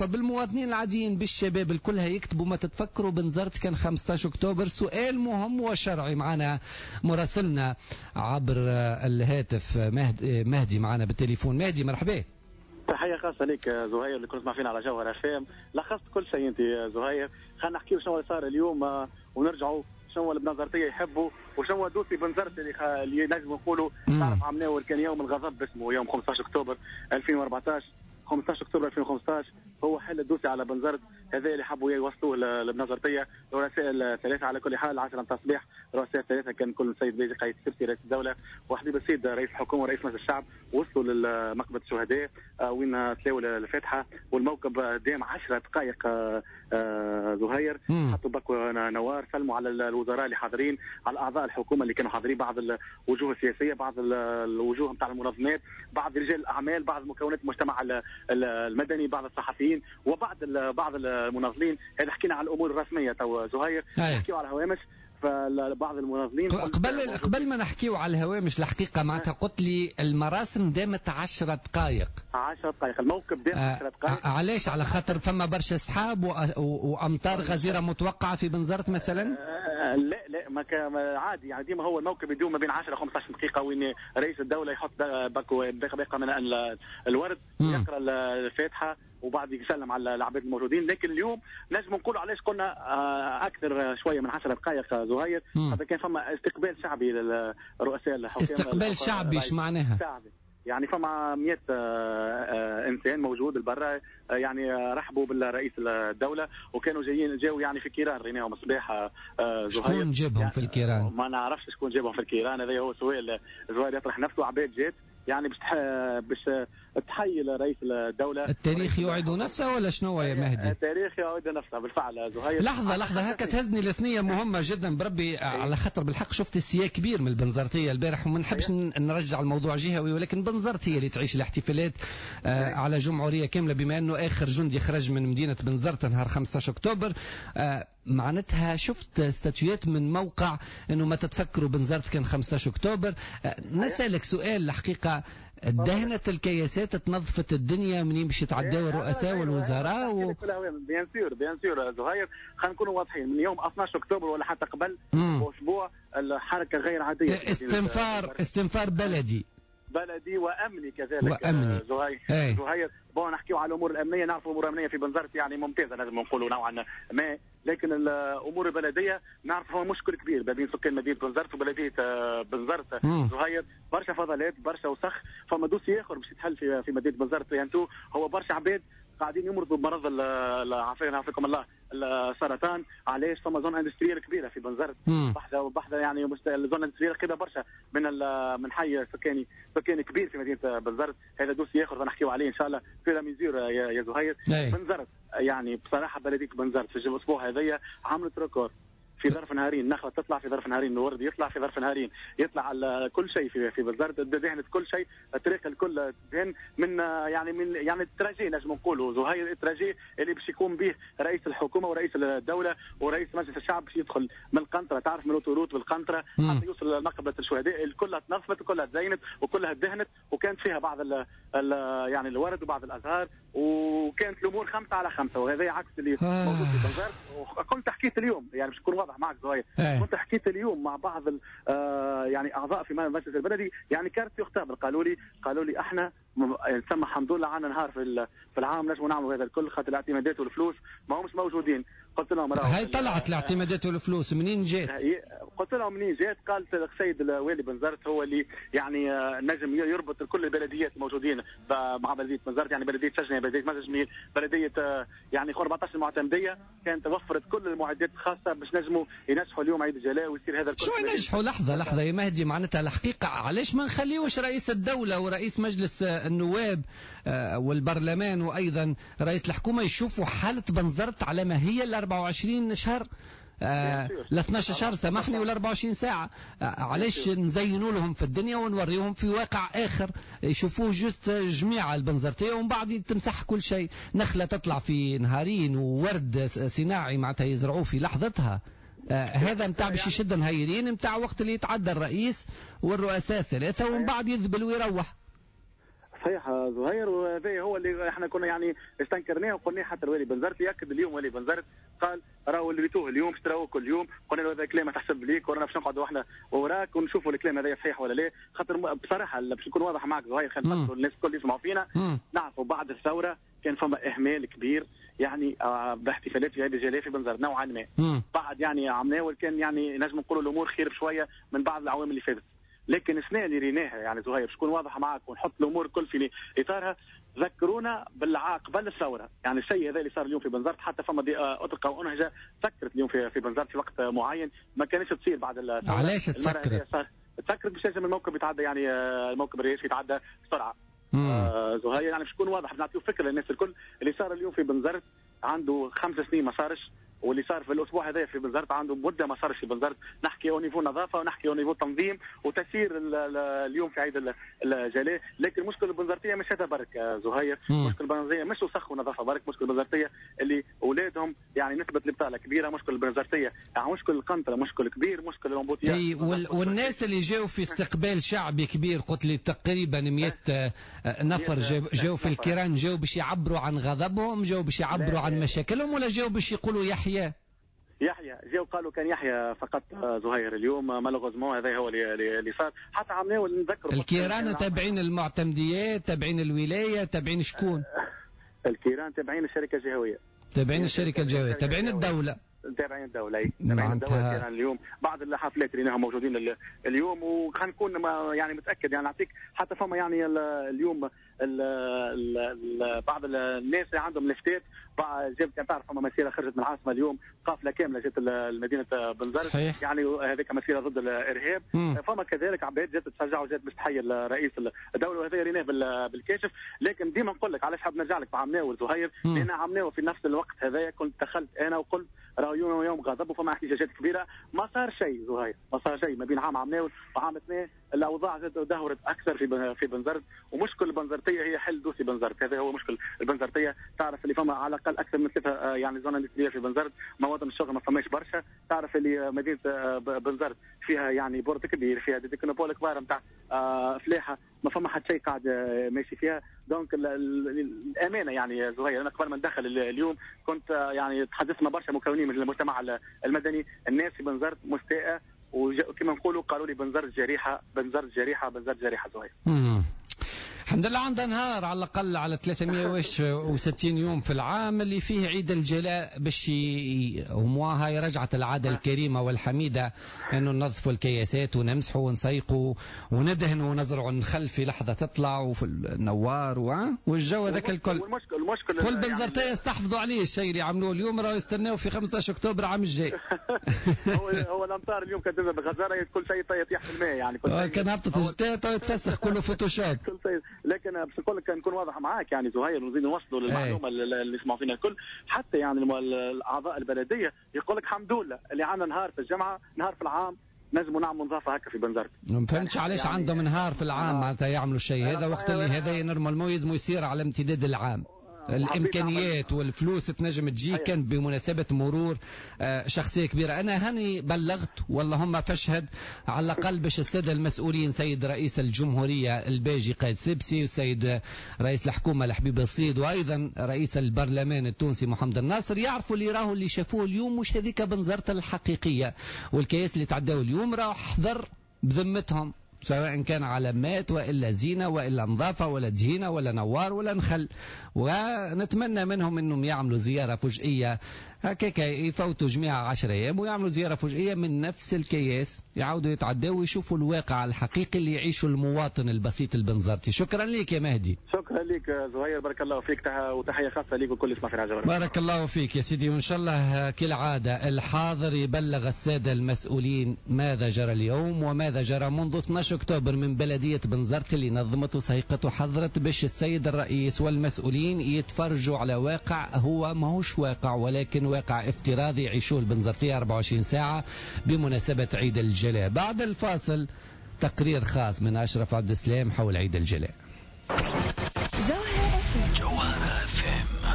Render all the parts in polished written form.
الخاصة بالمواطنين العاديين بالشباب الكل هيكتبوا ما تتفكروا بنزرت كان 15 أكتوبر. سؤال مهم وشرعي. معنا مراسلنا عبر الهاتف مهدي معنا بالتليفون. مهدي مرحبا. تحية خاصة لك زهير اللي كنت معنا على جوهر اف ام. لخصت كل شيء انت زهير. خلينا نحكيو شنو اللي صار اليوم ونرجعوا شنو اللي بنظرتيه يحبوا وشنو دوسي بنزرت اللي نجم نقولوا تعرف عملناه كان يوم الغضب اسمه يوم 15 اكتوبر 2014. 15 اكتوبر 2015 هو حل الدوسي على بنزرت هذا اللي حبوا يوصلوه لبنظرتيه. رسائل ثلاثه على كل حال 10 متاع الصباح. رسائل ثلاثه كان كل السيد بيجي قايد السبسي رئيس الدوله وحبيب السيد رئيس الحكومه ورئيس مجلس الشعب وصلوا لمقبره الشهداء وين تلاو الفاتحه والموكب دام 10 دقائق زهير. حطوا بكوا نوار سلموا على الوزراء اللي حاضرين على اعضاء الحكومه اللي كانوا حاضرين بعض الوجوه السياسيه بعض الوجوه نتاع المنظمات بعض رجال الاعمال بعض مكونات المجتمع المدني بعض الصحفيين وبعض المناضلين. هذا حكينا على الامور الرسميه تو زهير. نحكيو على الهوامش فبعض المناظمين قبل ما نحكيو على الهوامش الحقيقه معناتها قلت لي المراسم دامت 10 دقائق. 10 دقائق الموكب دام 10 دقائق. علاش؟ على خاطر فما برشا سحاب وامطار غزيره متوقعه في بنزرت مثلا؟ لا ما عادي يعني ديما هو الموكب يدوم ما بين 10 15 دقيقه وين رئيس الدوله يحط باقي من الورد يقرا الفاتحه وبعد يسلم على العباد الموجودين. لكن اليوم نجم نقول علاش قلنا اكثر شويه من 10 دقائق زهير. خاطر كان فما استقبال شعبي للرؤساء الحكومه. استقبال شعبي ايش معناها؟ شعبي يعني فما 100 انسان موجود البرا يعني رحبوا بالرئيس الدوله وكانوا جاوا يعني في كيران ريناهم الصباح زهير. شكون جابهم يعني في الكيران؟ ما نعرفش شكون جابهم في الكيران. هذا هو سؤال زهير يطرح نفسه. عباد جات يعني باش تحيي رئيس الدولة. التاريخ يعيد نفسه ولا شنو يا مهدي؟ التاريخ يعيد نفسه بالفعل زهير. لحظة هكا تهزني الاثنية مهمة جدا بربي على خاطر بالحق شفت السياق كبير من البنزرتية البارح وما نحبش نرجع الموضوع جهوي ولكن بنزرتية اللي تعيش الاحتفالات على جمهورية كاملة بما انه اخر جندي خرج من مدينة بنزرت نهار 15 اكتوبر. معناتها شفت استاتيوات من موقع انه ما تتفكروا بنزرت كان 15 اكتوبر. نسألك سؤال الحقيقة. دهنت الكياسات تنظفت الدنيا منين باش يتعداو الرؤساء والوزراء بيان سور زهير. خلينا نكونوا واضحين من يوم 12 اكتوبر ولا حتى قبل اسبوع الحركه غير عاديه. استنفار بلدي وامني كذلك زهير. نحكيو على الامور الامنيه. نعرف الامور الامنيه في بنزرت يعني ممتازه لازم نقولوا نوعا ما. لكن الامور البلديه نعرف هو مشكل كبير ما بين سكان مدينه بنزرت وبلديه بنزرت زهير. برشا فضلات برشا وسخ. فما دوسي اخر باش يتحل في مدينه بنزرت يعني هو برشا عباد قاعدين يمرضوا بمرض عافاكم الله السرطان. علاش؟ فما زون اندستريال كبيره في بنزرت بحذا يعني الزون اندستريال قريبه برشا من حي سكاني كبير في مدينه بنزرت. هذا دوسي اخر نحكيو عليه ان شاء الله في رميزير يا زهير. بنزرت يعني بصراحه بلديه بنزرت في الاسبوع هذايا عملت ريكورد. في ظرف نهارين نخلة تطلع في ظرف نهارين الورد يطلع في ظرف نهارين يطلع على كل شيء في بنزرت. دهنت كل شيء الطريق الكل دهن من التراجي نجم نقولوا زهير. التراجي اللي باش يقوم به رئيس الحكومه ورئيس الدوله ورئيس مجلس الشعب باش يدخل من القنطره. تعرف من الاوتوروت بالقنطره حتى يوصل لمقبره الشهداء. كلها تنظفت وكلها تزينت وكلها دهنت وكانت فيها بعض يعني الورد وبعض الازهار وكانت الامور 5 على 5. وهذا عكس اللي موجود في بنزرت. كنت حكيت اليوم يعني باش نكون واضح معك زهير. كنت حكيت اليوم مع بعض يعني اعضاء في مجلس البلدي يعني كانت يختبر قالوا لي احنا تسمى الحمد لله عنا نهار في العام نجم نعملوا هذا الكل خاطر الاعتمادات والفلوس ما همش موجودين. قلت لهم هاي طلعت الاعتمادات والفلوس منين جات؟ قلت لهم منين جات؟ قالت السيد الوالي بنزرت هو اللي يعني نجم يربط كل البلديات الموجودين مع بلديه بنزرت. يعني بلديه سجنه بلديه مجميل بلديه يعني 14 معتمديه كانت وفرت كل المعدات الخاصه باش نجموا ينجحوا اليوم عيد الجلاء ويصير هذا الكل. شو ينجحوا؟ لحظه يا مهدي معناتها الحقيقه علاش ما نخليوش رئيس الدوله ورئيس مجلس النواب والبرلمان وايضا رئيس الحكومه يشوفوا حاله بنزرت على ما هي ال 24 شهر ل 12 شهر سامحني ولا 24 ساعة. علاش نزينوا لهم في الدنيا ونوريهم في واقع آخر يشوفوه جست جميع البنزرتية ومن بعد تمسح كل شيء. نخلة تطلع في نهارين وورد صناعي معناتها يزرعوه في لحظتها. هذا متاع باش يشد مهيرين متاع وقت اللي يتعدى الرئيس والرؤساء الثلاثة ومن بعد يذبل ويروح. صحيح زهير، وهذا هو اللي احنا كنا يعني استنكرناه وقلنا حتى الوالي بنزرت ياكد اليوم. والي بنزرت قال راهو اللي بيتوه اليوم باش تراوه كل يوم. قلنا له هذا كلام تحسب ليك ورانا باش نقعدوا احنا وراك ونشوفوا الكلام هذا صحيح ولا لا. خاطر بصراحه باش نكون واضح معك زهير، خلينا نفكروا الناس الكل يسمعوا فينا. نعرفوا بعد الثوره كان فما اهمال كبير يعني باحتفالات في عيد الجلاء في بنزرت نوعا ما. بعد يعني عمناول كان يعني نجم نقولوا الامور خير بشويه من بعض العوامل اللي فاتت. لكن السنه اللي ريناها يعني زهير باش تكون واضحه معك ونحط الامور الكل في اطارها. ذكرونا قبل الثوره، يعني الشيء هذا اللي صار اليوم في بنزرت، حتى فما اطلقه وانهجه سكرت اليوم في بنزرت في وقت معين ما كانش تصير بعد الثوره. علاش تسكرت؟ تسكرت باش لازم الموكب يتعدى، يعني الموكب الرئيسي يتعدى بسرعه. زهير يعني باش تكون واضح نعطيو فكره للناس الكل. اللي صار اليوم في بنزرت عنده 5 سنين ما صارش، واللي صار في الاسبوع هذا في بنزرت عنده مده ما صارش في بنزرت. نحكي او نيفو نظافه ونحكي او نيفو تنظيم وتسيير اليوم في عيد الجلاء. لكن المشكله البنزرتيه مش هذا برك زهير. مشكله البنزرتيه مش وسخ ونظافه برك. مشكله البنزرتيه اللي اولادهم يعني نسبه البطاله كبيره. مشكله البنزرتيه يعني مشكل القنطره مشكل كبير. مشكل الامبوتياج. والناس اللي جاوا في استقبال شعبي كبير، قلت لي تقريبا 100 نفر جاوا في الكيران، جاوا باش يعبروا عن غضبهم، جاوا باش يعبروا عن مشاكلهم، ولا جاوا باش يقولوا يحيى جاوا قالوا كان يحيى فقط زهير اليوم مالوغوزمون. هذا هو اللي صار. حتى عمناو نذكروا الكيران تابعين المعتمديات، تابعين الولايه، تابعين شكون؟ الكيران تابعين الشركه الجهويه. تابعين الشركه الجهويه، تابعين الدوله. تابعين الدوله كان اليوم بعض الحفلات اللي راهم موجودين اليوم. وخلينا نكون يعني متاكد يعني نعطيك حتى فما يعني اليوم بعض الناس اللي عندهم لفتات جابت تعرف فما مسيره خرجت من العاصمه اليوم، قافله كامله جات لمدينه بنزرت. يعني هذيك مسيره ضد الارهاب. فما كذلك عباد جات تشجع وجات باش تحيي رئيس الدوله، وهذا ريناه بالكاشف. لكن ديما نقول لك علاش حاب نرجع لك بعمناو زهير، لان عمناو في نفس الوقت هذايا كنت دخلت انا وقلت راهو يوم غضب وفما احتجاجات كبيره. ما صار شيء زهير، ما صار شيء ما بين عام عمناول وعام 2. الاوضاع دهورت اكثر في بنزرت. ومشكل البنزرتيه هي حل دوسي بنزرت. هذا هو مشكل البنزرتيه. تعرف اللي فما على الاقل اكثر من 3 يعني زون اندستريه في بنزرت. مواطن الشغل ما فماش برشا. تعرف اللي مدينه بنزرت فيها يعني بورت كبير، فيها ديكنوبول كبار نتاع فلاحه، ما فما حد شيء قاعد ماشي فيها. دونك الامانه يعني زهير، انا قبل ما ندخل اليوم كنت يعني تحدثنا برشا مكونين من المجتمع المدني. الناس في بنزرت مستاءه، وكما نقولوا قالوا لي بنزرت جريحه بنزرت جريحه بنزرت جريحه زهير. الحمد لله عندنا نهار على الأقل على 360 يوم في العام اللي فيه عيد الجلاء باش هاي رجعت العادة الكريمة والحميدة أنه ننظفوا الكياسات ونمسحوا ونسيقوا وندهنوا ونزرعوا النخل في لحظة تطلع وفي النوار والجو ذاك الكل. كل بنزرتيه يعني يستحفظوا عليه الشيء اللي عملوه اليوم، راهو يستناو في 15 أكتوبر عام الجاي. هو الأمطار اليوم كانت بغزارة كل شيء يطيح في الماء يعني. كان هبطت الشتاء يتفسخ كله فوتوشوب. لكن باش نقول لك نكون واضح معاك يعني زهير، ونزيد نوصلوا للمعلومه اللي يسمعوا فينا الكل. حتى يعني الاعضاء البلديه يقول لك الحمد لله اللي عندنا نهار في الجمعه، نهار في العام نجموا نعملوا نظافه هكا في بنزرت. ما فهمتش علاش يعني عندهم نهار في العام معناتها يعملوا الشيء هذا، وقت اللي هذا نورمالمون يلزموا يصير على امتداد العام. الامكانيات والفلوس تنجم تجي كان بمناسبه مرور شخصيه كبيره. انا هاني بلغت والله هم فشهد على الاقل باش الساده المسؤولين، سيد رئيس الجمهوريه الباجي قايد سبسي، والسيد رئيس الحكومه الحبيب الصيد، وايضا رئيس البرلمان التونسي محمد الناصر، يعرفوا اللي شافوه اليوم مش هذيك بنزرت الحقيقيه. والكياس اللي تعداوا اليوم راح حضر بذمتهم، سواء كان علامات وإلا زينة وإلا نظافة ولا دهينة ولا نوار ولا نخل. ونتمنى منهم أنهم يعملوا زيارة فجئية هكاك، يفوتوا جميع 10 أيام ويعملوا زيارة فجئية من نفس الكياس، يعودوا يتعدوا ويشوفوا الواقع الحقيقي اللي يعيشه المواطن البسيط البنزرتي. شكرا لك يا مهدي. شكرا لك زهير، بارك الله فيك، وتحية خاصة لك وكل اسمع في العجبة. بارك الله فيك يا سيدي، وإن شاء الله كالعادة الحاضر يبلغ السادة المسؤولين ماذا جرى اليوم وماذا جرى منذ 12 أكتوبر من بلدية بنزرت اللي نظمت وسيقت وحضرت باش السيد الرئيس والمسؤولين يتفرجوا على واقع هو ماهوش واقع، ولكن واقع افتراضي يعيشوه البنزرتية 24 ساعة بمناسبة عيد الجلاء. بعد الفاصل تقرير خاص من أشرف عبد السلام حول عيد الجلاء. جوهرة FM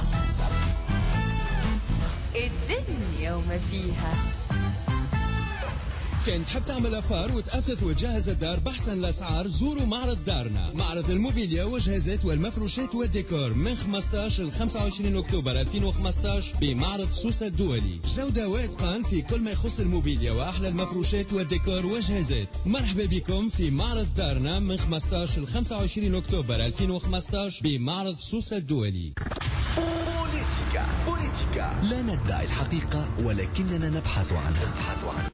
الدنيا وما فيها. كان تحب تعمل أفار وتأثث وتجهز الدار بأحسن الأسعار زوروا معرض دارنا. معرض الموبيليا والجهازات والمفروشات والديكور من 15 ل 25 أكتوبر 2015 بمعرض سوسة الدولي. جودة واتقان في كل ما يخص الموبيليا وأحلى المفروشات والديكور والجهازات. مرحبا بكم في معرض دارنا من 15 ل 25 أكتوبر 2015 بمعرض سوسة الدولي. بوليتيكا لا ندعي الحقيقة ولكننا نبحث عنها.